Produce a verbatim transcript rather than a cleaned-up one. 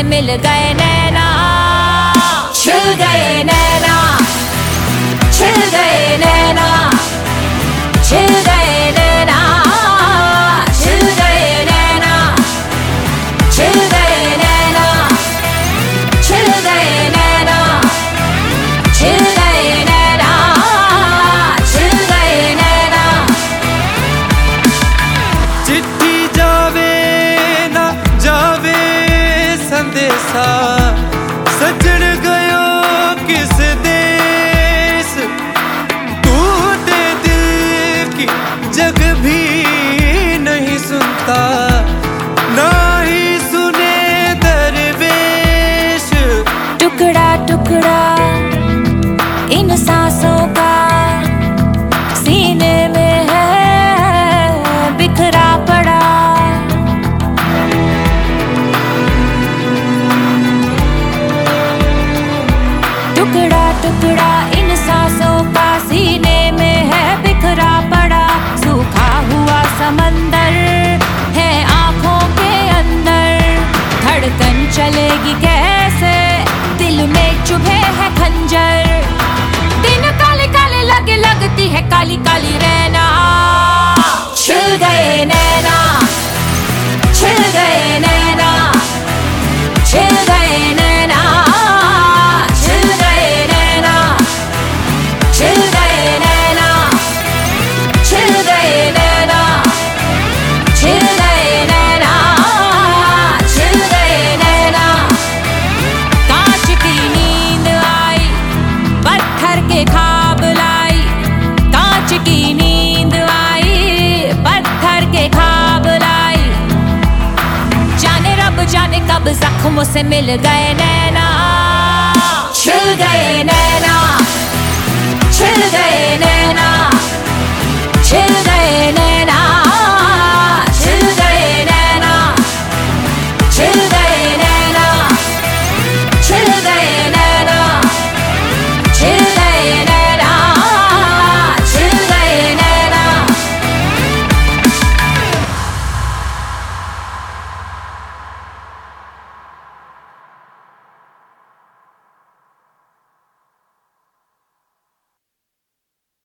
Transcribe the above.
से मिल गए नैना, छिल गए नैना, छिल गए नैना, छिल गए नैना, छिल गए नैना, छिल गए नैना, छिल गए नैना, छिल गए नैना, छिल गए नैना। चिट्ठी जावे ना जावे संदेशा, सजण गयो किस देश, तू दे दिल की जग भी नहीं सुनता, ना ही सुने दरवेश। टुकड़ा टुकड़ा इन सांसों का सीने में है बिखरा पड़ा, टुकड़ा टुकड़ा इन सांसों का सीने में है बिखरा पड़ा। सूखा हुआ समंदर है आंखों के अंदर, धड़कन चलेगी कैसे दिल में चुभे है खंजर। दिन काले काले लगे लगती है काली काली रैना, छिल गए नैना, छिल गए नैना, छिल गए नैना, छिल गए नैना, छिल गए नैना, छिल गए नैना, छिल गए नैना, छिल गए नैना। कांच की नींद आई पत्थर के ख्वाब लाई, कांच की नींद आई पत्थर के ख्वाब लाई। जाने रब जाने कब जख्मों से मिल गए नैना, छिल गए नैना, छिल गए नैना, छिल गए नैना, छिल गए नैना, छिल गए नैना, छिल गए नैना, छिल